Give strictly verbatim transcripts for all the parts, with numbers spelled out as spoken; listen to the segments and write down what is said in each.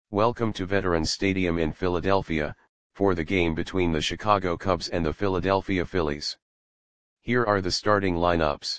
Welcome to Veterans Stadium in Philadelphia, for the game between the Chicago Cubs and the Philadelphia Phillies. Here are the starting lineups.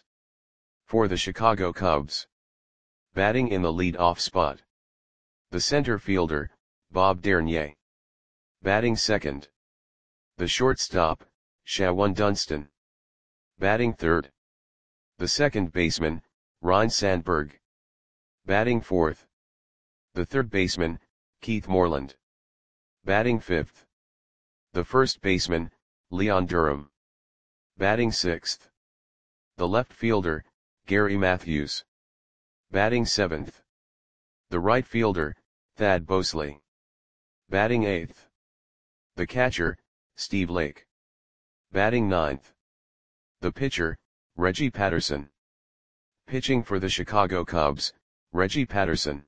For the Chicago Cubs. Batting in the lead-off spot. The center fielder, Bob Dernier. Batting second. The shortstop, Shawon Dunston. Batting third. The second baseman, Ryne Sandberg. Batting fourth. The third baseman, Keith Moreland. Batting fifth. The first baseman, Leon Durham. Batting sixth. The left fielder, Gary Matthews. Batting seventh. The right fielder, Thad Bosley. Batting eighth. The catcher, Steve Lake. Batting ninth. The pitcher, Reggie Patterson. Pitching for the Chicago Cubs, Reggie Patterson.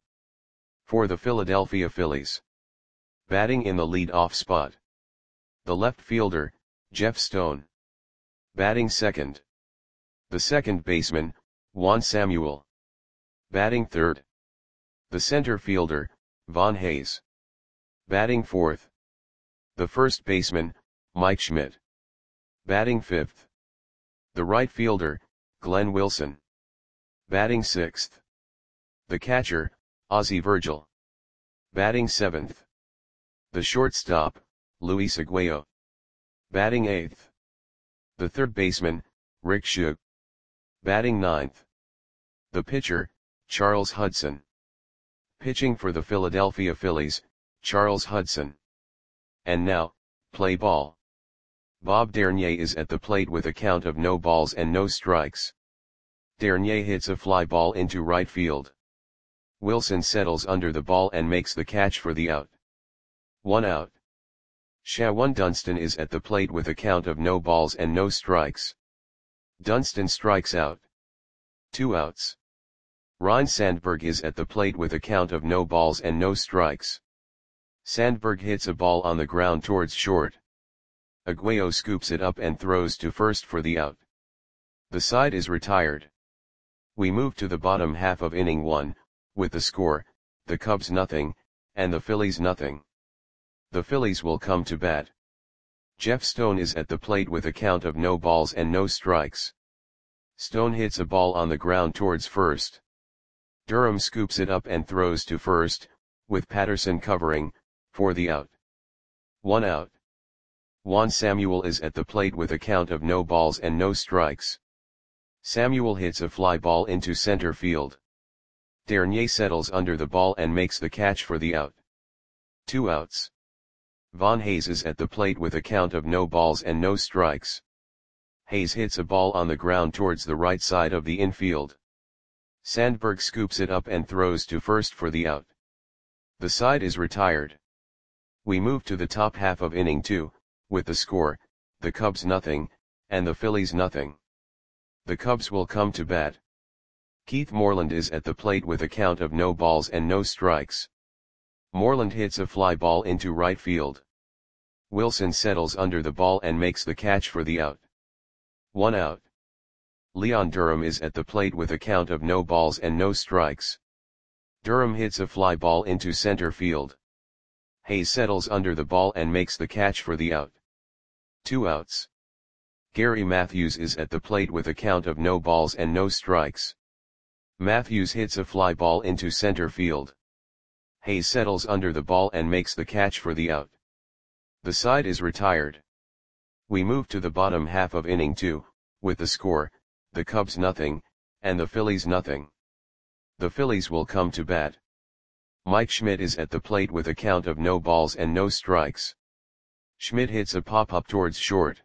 For the Philadelphia Phillies. Batting in the lead-off spot. The left fielder, Jeff Stone. Batting second. The second baseman, Juan Samuel. Batting third. The center fielder, Von Hayes. Batting fourth. The first baseman, Mike Schmidt. Batting fifth. The right fielder, Glenn Wilson. Batting sixth. The catcher, Ozzie Virgil. Batting seventh. The shortstop, Luis Aguayo. Batting eighth. The third baseman, Rick Shug. Batting ninth. The pitcher, Charles Hudson. Pitching for the Philadelphia Phillies, Charles Hudson. And now, play ball. Bob Dernier is at the plate with a count of no balls and no strikes. Dernier hits a fly ball into right field. Wilson settles under the ball and makes the catch for the out. One out. Shawon Dunston is at the plate with a count of no balls and no strikes. Dunston strikes out. Two outs. Ryne Sandberg is at the plate with a count of no balls and no strikes. Sandberg hits a ball on the ground towards short. Aguayo scoops it up and throws to first for the out. The side is retired. We move to the bottom half of inning one, with the score, the Cubs nothing, and the Phillies nothing. The Phillies will come to bat. Jeff Stone is at the plate with a count of no balls and no strikes. Stone hits a ball on the ground towards first. Durham scoops it up and throws to first, with Patterson covering, for the out. One out. Juan Samuel is at the plate with a count of no balls and no strikes. Samuel hits a fly ball into center field. Dernier settles under the ball and makes the catch for the out. Two outs. Von Hayes is at the plate with a count of no balls and no strikes. Hayes hits a ball on the ground towards the right side of the infield. Sandberg scoops it up and throws to first for the out. The side is retired. We move to the top half of inning two, with the score, the Cubs nothing, and the Phillies nothing. The Cubs will come to bat. Keith Moreland is at the plate with a count of no balls and no strikes. Moreland hits a fly ball into right field. Wilson settles under the ball and makes the catch for the out. One out. Leon Durham is at the plate with a count of no balls and no strikes. Durham hits a fly ball into center field. Hayes settles under the ball and makes the catch for the out. Two outs. Gary Matthews is at the plate with a count of no balls and no strikes. Matthews hits a fly ball into center field. Hayes settles under the ball and makes the catch for the out. The side is retired. We move to the bottom half of inning two, with the score, the Cubs nothing, and the Phillies nothing. The Phillies will come to bat. Mike Schmidt is at the plate with a count of no balls and no strikes. Schmidt hits a pop-up towards short.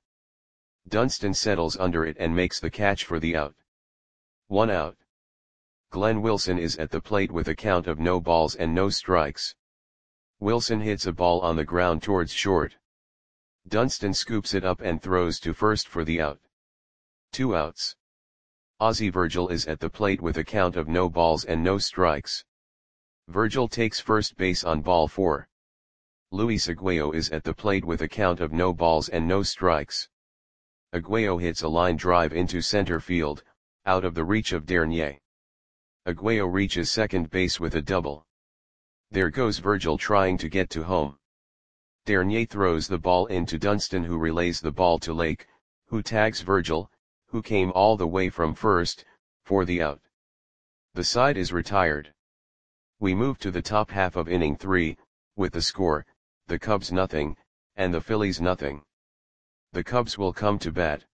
Dunston settles under it and makes the catch for the out. One out. Glenn Wilson is at the plate with a count of no balls and no strikes. Wilson hits a ball on the ground towards short. Dunston scoops it up and throws to first for the out. Two outs. Ozzie Virgil is at the plate with a count of no balls and no strikes. Virgil takes first base on ball four. Luis Aguayo is at the plate with a count of no balls and no strikes. Aguayo hits a line drive into center field, out of the reach of Dernier. Aguayo reaches second base with a double. There goes Virgil trying to get to home. Dernier throws the ball into Dunstan, who relays the ball to Lake, who tags Virgil, who came all the way from first, for the out. The side is retired. We move to the top half of inning three, with the score, the Cubs nothing, and the Phillies nothing. The Cubs will come to bat.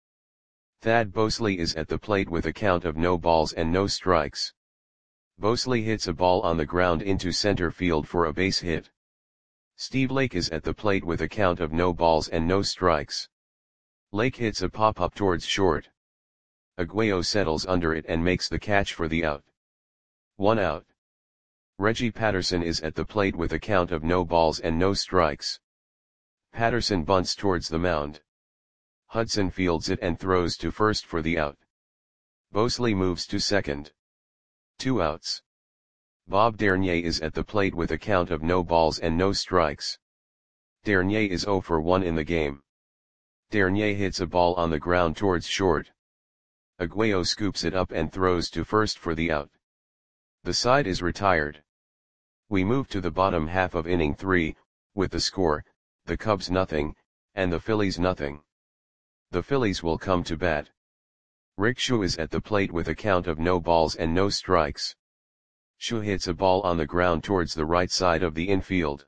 Thad Bosley is at the plate with a count of no balls and no strikes. Bosley hits a ball on the ground into center field for a base hit. Steve Lake is at the plate with a count of no balls and no strikes. Lake hits a pop-up towards short. Aguayo settles under it and makes the catch for the out. One out. Reggie Patterson is at the plate with a count of no balls and no strikes. Patterson bunts towards the mound. Hudson fields it and throws to first for the out. Bosley moves to second. Two outs. Bob Dernier is at the plate with a count of no balls and no strikes. Dernier is oh for one in the game. Dernier hits a ball on the ground towards short. Aguayo scoops it up and throws to first for the out. The side is retired. We move to the bottom half of inning three, with the score, the Cubs nothing, and the Phillies nothing. The Phillies will come to bat. Rick Shu is at the plate with a count of no balls and no strikes. Shu hits a ball on the ground towards the right side of the infield.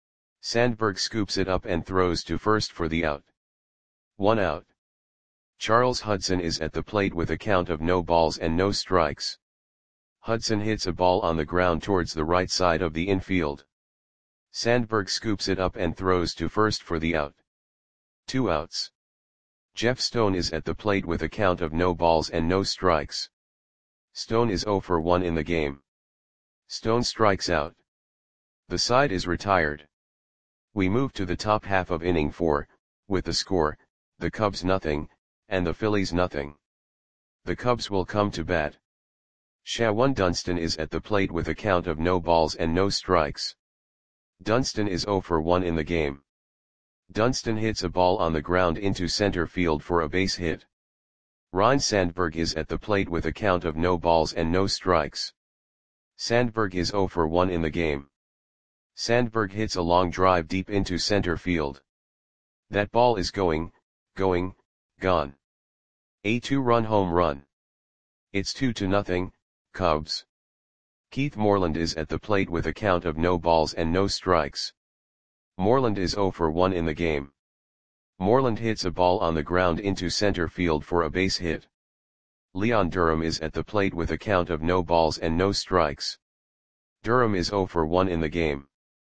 Sandberg scoops it up and throws to first for the out. One out. Charles Hudson is at the plate with a count of no balls and no strikes. Hudson hits a ball on the ground towards the right side of the infield. Sandberg scoops it up and throws to first for the out. Two outs. Jeff Stone is at the plate with a count of no balls and no strikes. Stone is oh for one in the game. Stone strikes out. The side is retired. We move to the top half of inning four, with the score, the Cubs nothing, and the Phillies nothing. The Cubs will come to bat. Shawan Dunstan is at the plate with a count of no balls and no strikes. Dunstan is oh for one in the game. Dunstan hits a ball on the ground into center field for a base hit. Ryne Sandberg is at the plate with a count of no balls and no strikes. Sandberg is oh for one in the game. Sandberg hits a long drive deep into center field. That ball is going, going, gone. A two-run home run. It's two to nothing, Cubs. Keith Moreland is at the plate with a count of no balls and no strikes. Moreland is oh for one in the game. Moreland hits a ball on the ground into center field for a base hit. Leon Durham is at the plate with a count of no balls and no strikes. Durham is oh for one in the game.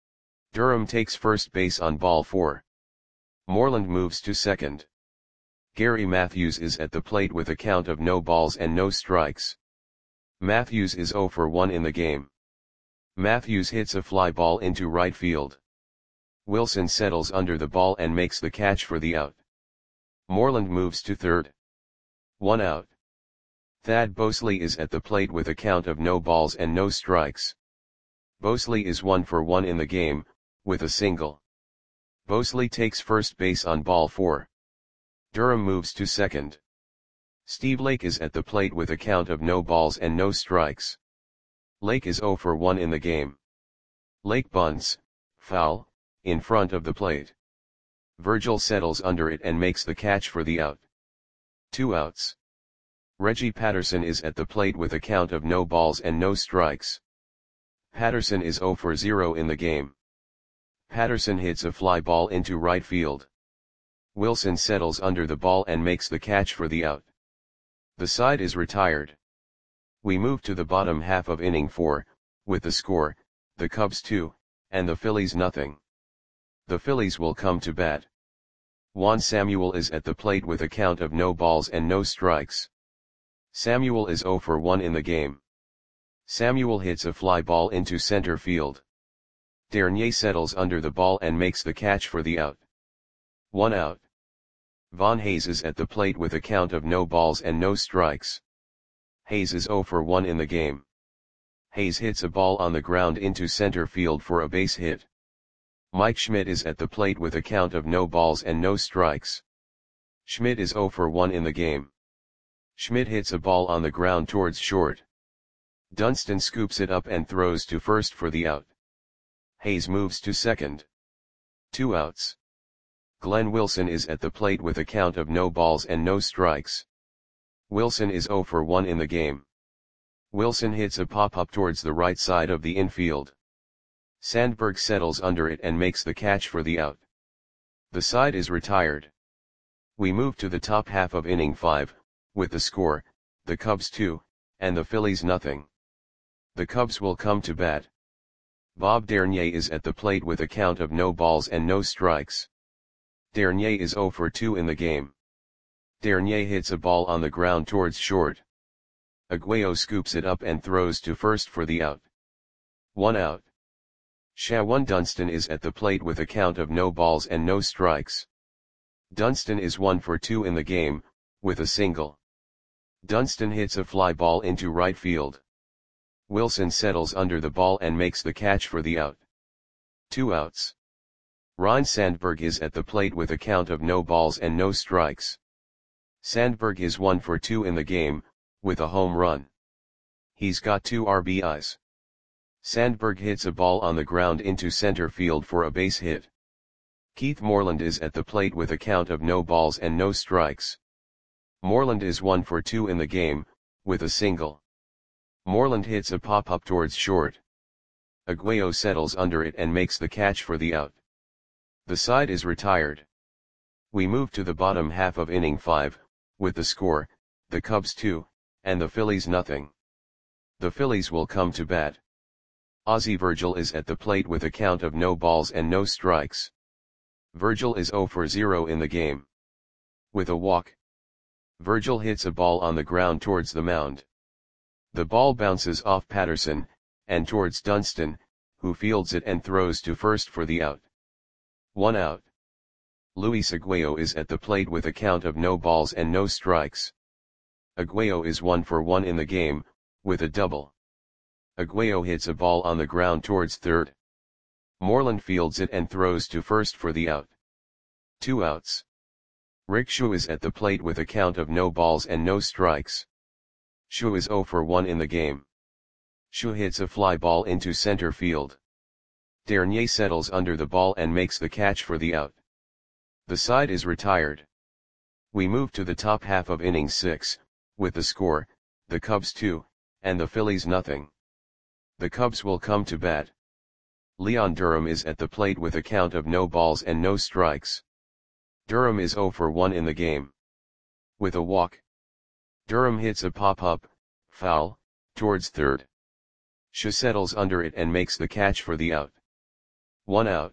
Durham takes first base on ball four. Moreland moves to second. Gary Matthews is at the plate with a count of no balls and no strikes. Matthews is oh for one in the game. Matthews hits a fly ball into right field. Wilson settles under the ball and makes the catch for the out. Moreland moves to third. One out. Thad Bosley is at the plate with a count of no balls and no strikes. Bosley is one for one in the game, with a single. Bosley takes first base on ball four. Durham moves to second. Steve Lake is at the plate with a count of no balls and no strikes. Lake is oh for one in the game. Lake bunts, foul, in front of the plate. Virgil settles under it and makes the catch for the out. Two outs. Reggie Patterson is at the plate with a count of no balls and no strikes. Patterson is oh for zero in the game. Patterson hits a fly ball into right field. Wilson settles under the ball and makes the catch for the out. The side is retired. We move to the bottom half of inning four, with the score, the Cubs two, and the Phillies nothing. The Phillies will come to bat. Juan Samuel is at the plate with a count of no balls and no strikes. Samuel is oh for one in the game. Samuel hits a fly ball into center field. Dernier settles under the ball and makes the catch for the out. One out. Von Hayes is at the plate with a count of no balls and no strikes. Hayes is oh for one in the game. Hayes hits a ball on the ground into center field for a base hit. Mike Schmidt is at the plate with a count of no balls and no strikes. Schmidt is oh for one in the game. Schmidt hits a ball on the ground towards short. Dunstan scoops it up and throws to first for the out. Hayes moves to second. Two outs. Glenn Wilson is at the plate with a count of no balls and no strikes. Wilson is oh for one in the game. Wilson hits a pop-up towards the right side of the infield. Sandberg settles under it and makes the catch for the out. The side is retired. We move to the top half of inning five, with the score, the Cubs two, and the Phillies nothing. The Cubs will come to bat. Bob Dernier is at the plate with a count of no balls and no strikes. Dernier is oh for two in the game. Dernier hits a ball on the ground towards short. Aguayo scoops it up and throws to first for the out. One out. Shawan Dunston is at the plate with a count of no balls and no strikes. Dunston is one for two in the game, with a single. Dunston hits a fly ball into right field. Wilson settles under the ball and makes the catch for the out. Two outs. Ryne Sandberg is at the plate with a count of no balls and no strikes. Sandberg is one for two in the game, with a home run. He's got two R B Is. Sandberg hits a ball on the ground into center field for a base hit. Keith Moreland is at the plate with a count of no balls and no strikes. Moreland is one for two in the game, with a single. Moreland hits a pop-up towards short. Aguayo settles under it and makes the catch for the out. The side is retired. We move to the bottom half of inning five, with the score, the Cubs two, and the Phillies nothing. The Phillies will come to bat. Ozzie Virgil is at the plate with a count of no balls and no strikes. Virgil is oh for zero in the game. With a walk. Virgil hits a ball on the ground towards the mound. The ball bounces off Patterson, and towards Dunston, who fields it and throws to first for the out. One out. Luis Aguayo is at the plate with a count of no balls and no strikes. Aguayo is one for one in the game, with a double. Aguayo hits a ball on the ground towards third. Moreland fields it and throws to first for the out. Two outs. Rick Hsu is at the plate with a count of no balls and no strikes. Hsu is oh for one in the game. Hsu hits a fly ball into center field. Dernier settles under the ball and makes the catch for the out. The side is retired. We move to the top half of inning six, with the score, the Cubs two, and the Phillies nothing. The Cubs will come to bat. Leon Durham is at the plate with a count of no balls and no strikes. Durham is oh for one in the game. With a walk. Durham hits a pop-up, foul, towards third. Hsu settles under it and makes the catch for the out. One out.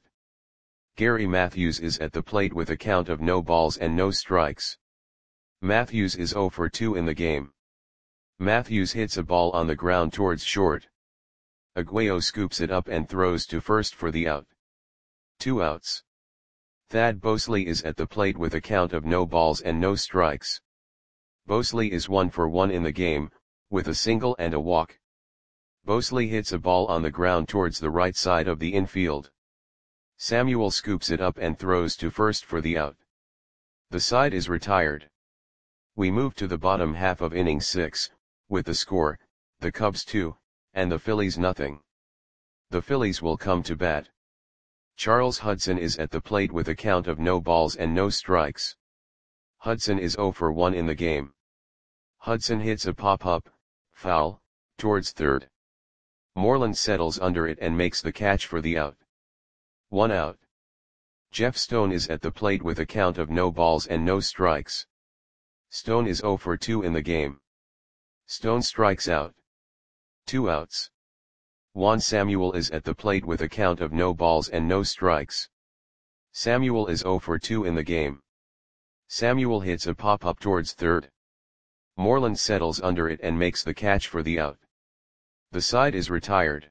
Gary Matthews is at the plate with a count of no balls and no strikes. Matthews is oh for two in the game. Matthews hits a ball on the ground towards short. Aguayo scoops it up and throws to first for the out. Two outs. Thad Bosley is at the plate with a count of no balls and no strikes. Bosley is one for one in the game, with a single and a walk. Bosley hits a ball on the ground towards the right side of the infield. Samuel scoops it up and throws to first for the out. The side is retired. We move to the bottom half of inning six, with the score, the Cubs two, and the Phillies nothing. The Phillies will come to bat. Charles Hudson is at the plate with a count of no balls and no strikes. Hudson is oh for one in the game. Hudson hits a pop-up, foul, towards third. Moreland settles under it and makes the catch for the out. One out. Jeff Stone is at the plate with a count of no balls and no strikes. Stone is oh for two in the game. Stone strikes out. Two outs. Juan Samuel is at the plate with a count of no balls and no strikes. Samuel is oh for two in the game. Samuel hits a pop-up towards third. Moreland settles under it and makes the catch for the out. The side is retired.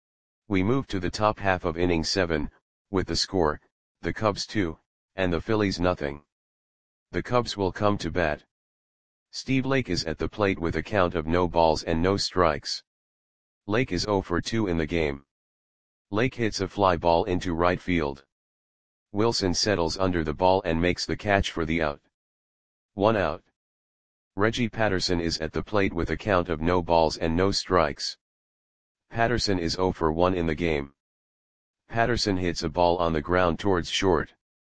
We move to the top half of inning seven, with the score, the Cubs two, and the Phillies nothing. The Cubs will come to bat. Steve Lake is at the plate with a count of no balls and no strikes. Lake is oh for two in the game. Lake hits a fly ball into right field. Wilson settles under the ball and makes the catch for the out. One out. Reggie Patterson is at the plate with a count of no balls and no strikes. Patterson is oh for one in the game. Patterson hits a ball on the ground towards short.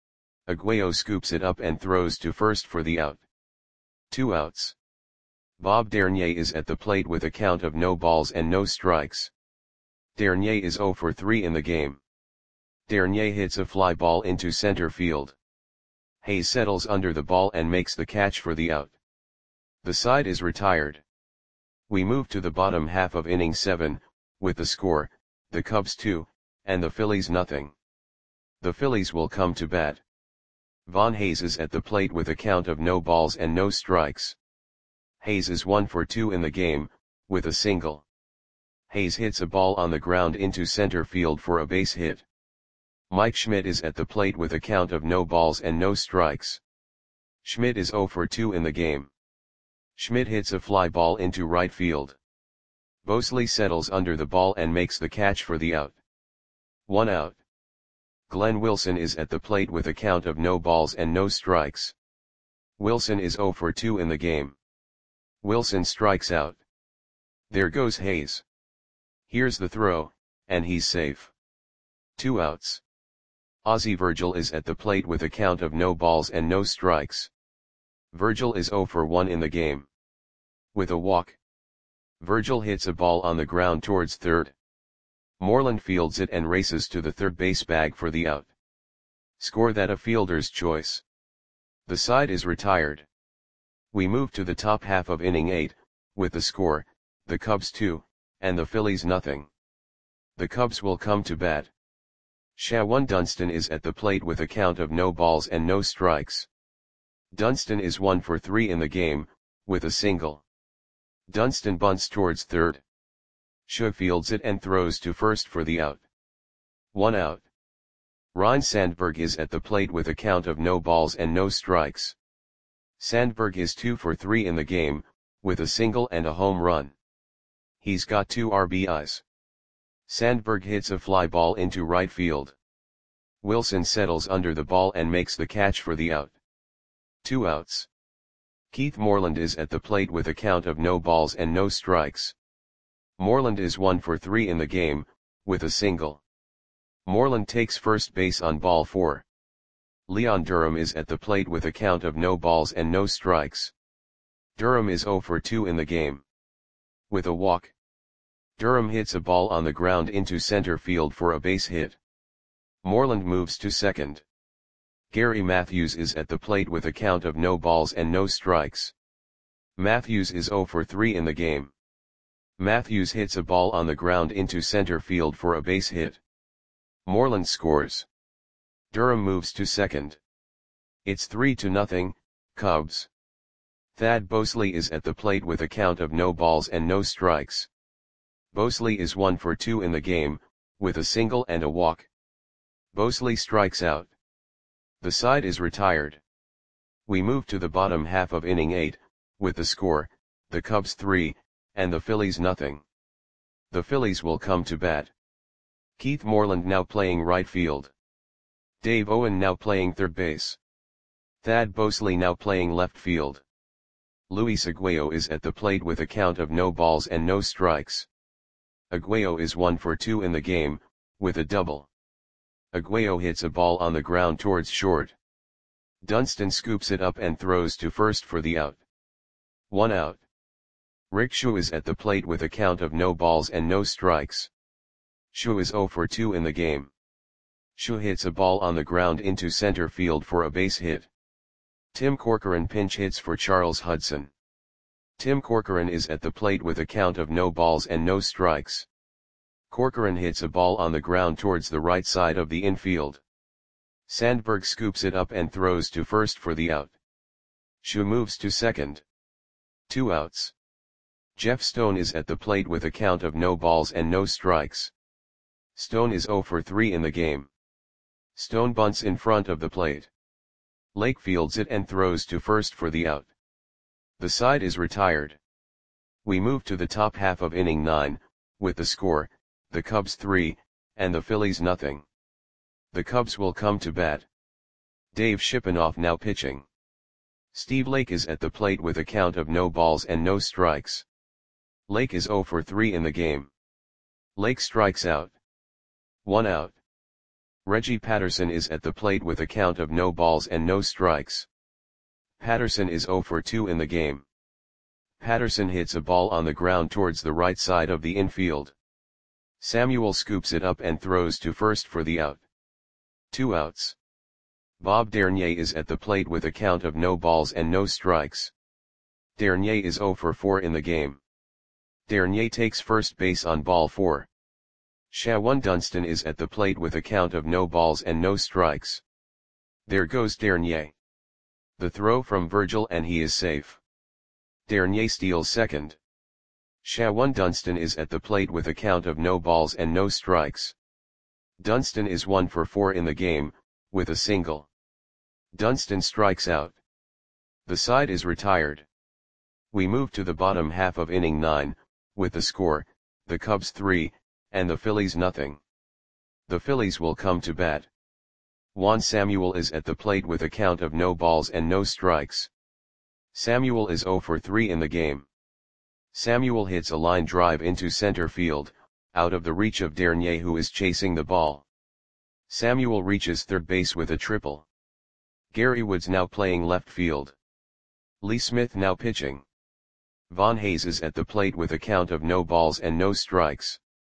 Aguayo scoops it up and throws to first for the out. Two outs. Bob Dernier is at the plate with a count of no balls and no strikes. Dernier is oh for three in the game. Dernier hits a fly ball into center field. Hayes settles under the ball and makes the catch for the out. The side is retired. We move to the bottom half of inning seven, with the score, the Cubs two, and the Phillies nothing. The Phillies will come to bat. Von Hayes is at the plate with a count of no balls and no strikes. Hayes is one for two in the game, with a single. Hayes hits a ball on the ground into center field for a base hit. Mike Schmidt is at the plate with a count of no balls and no strikes. Schmidt is oh for two in the game. Schmidt hits a fly ball into right field. Bosley settles under the ball and makes the catch for the out. One out. Glenn Wilson is at the plate with a count of no balls and no strikes. Wilson is oh for two in the game. Wilson strikes out. There goes Hayes. Here's the throw, and he's safe. Two outs. Ozzie Virgil is at the plate with a count of no balls and no strikes. Virgil is oh for one in the game. With a walk. Virgil hits a ball on the ground towards third. Moreland fields it and races to the third base bag for the out. Score that a fielder's choice. The side is retired. We move to the top half of inning eight, with the score, the Cubs two, and the Phillies nothing. The Cubs will come to bat. Shawan Dunston is at the plate with a count of no balls and no strikes. Dunston is one for three in the game, with a single. Dunston bunts towards third. Shaw fields it and throws to first for the out. One out. Ryne Sandberg is at the plate with a count of no balls and no strikes. Sandberg is two for three in the game, with a single and a home run. He's got two R B Is. Sandberg hits a fly ball into right field. Wilson settles under the ball and makes the catch for the out. Two outs. Keith Moreland is at the plate with a count of no balls and no strikes. Moreland is one for three in the game, with a single. Moreland takes first base on ball four. Leon Durham is at the plate with a count of no balls and no strikes. Durham is oh for two in the game. With a walk. Durham hits a ball on the ground into center field for a base hit. Moreland moves to second. Gary Matthews is at the plate with a count of no balls and no strikes. Matthews is oh for three in the game. Matthews hits a ball on the ground into center field for a base hit. Moreland scores. Durham moves to second. It's three to nothing, Cubs. Thad Bosley is at the plate with a count of no balls and no strikes. Bosley is one for two in the game, with a single and a walk. Bosley strikes out. The side is retired. We move to the bottom half of inning eight, with the score, the Cubs three, and the Phillies nothing. The Phillies will come to bat. Keith Moreland now playing right field. Dave Owen now playing third base. Thad Bosley now playing left field. Luis Aguayo is at the plate with a count of no balls and no strikes. Aguayo is one for two in the game, with a double. Aguayo hits a ball on the ground towards short. Dunston scoops it up and throws to first for the out. One out. Rick Shaw is at the plate with a count of no balls and no strikes. Shaw is oh for two in the game. Shaw hits a ball on the ground into center field for a base hit. Tim Corcoran pinch hits for Charles Hudson. Tim Corcoran is at the plate with a count of no balls and no strikes. Corcoran hits a ball on the ground towards the right side of the infield. Sandberg scoops it up and throws to first for the out. Shaw moves to second. Two outs. Jeff Stone is at the plate with a count of no balls and no strikes. Stone is oh for three in the game. Stone bunts in front of the plate. Lake fields it and throws to first for the out. The side is retired. We move to the top half of inning nine, with the score, the Cubs three, and the Phillies nothing. The Cubs will come to bat. Dave Shipanoff now pitching. Steve Lake is at the plate with a count of no balls and no strikes. Lake is oh for three in the game. Lake strikes out. One out. Reggie Patterson is at the plate with a count of no balls and no strikes. Patterson is zero for two in the game. Patterson hits a ball on the ground towards the right side of the infield. Samuel scoops it up and throws to first for the out. Two outs. Bob Dernier is at the plate with a count of no balls and no strikes. Dernier is zero for four in the game. Dernier takes first base on ball four. Shawan Dunston is at the plate with a count of no balls and no strikes. There goes Dernier. The throw from Virgil and he is safe. Dernier steals second. Shawan Dunston is at the plate with a count of no balls and no strikes. Dunston is one for four in the game, with a single. Dunston strikes out. The side is retired. We move to the bottom half of inning nine, with the score, the Cubs three, and the Phillies nothing. The Phillies will come to bat. Juan Samuel is at the plate with a count of no balls and no strikes. Samuel is zero for three in the game. Samuel hits a line drive into center field, out of the reach of Dernier who is chasing the ball. Samuel reaches third base with a triple. Gary Woods now playing left field. Lee Smith now pitching. Von Hayes is at the plate with a count of no balls and no strikes.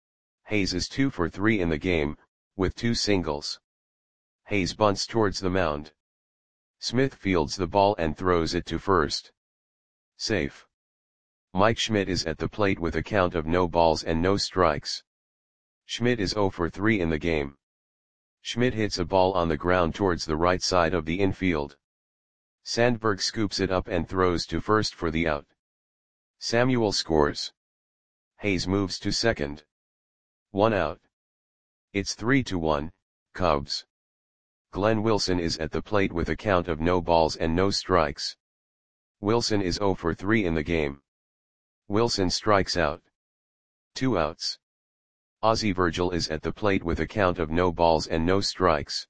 Hayes is two for three in the game, with two singles. Hayes bunts towards the mound. Smith fields the ball and throws it to first. Safe. Mike Schmidt is at the plate with a count of no balls and no strikes. Schmidt is zero for three in the game. Schmidt hits a ball on the ground towards the right side of the infield. Sandberg scoops it up and throws to first for the out. Samuel scores. Hayes moves to second. One out. It's three to one, Cubs. Glenn Wilson is at the plate with a count of no balls and no strikes. Wilson is zero for three in the game. Wilson strikes out. Two outs. Ozzie Virgil is at the plate with a count of no balls and no strikes.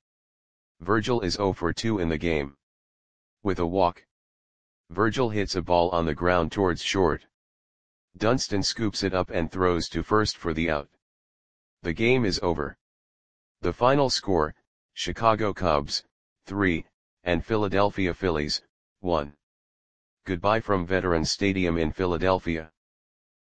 Virgil is zero for two in the game. With a walk. Virgil hits a ball on the ground towards short. Dunston scoops it up and throws to first for the out. The game is over. The final score, Chicago Cubs, three, and Philadelphia Phillies, one. Goodbye from Veterans Stadium in Philadelphia.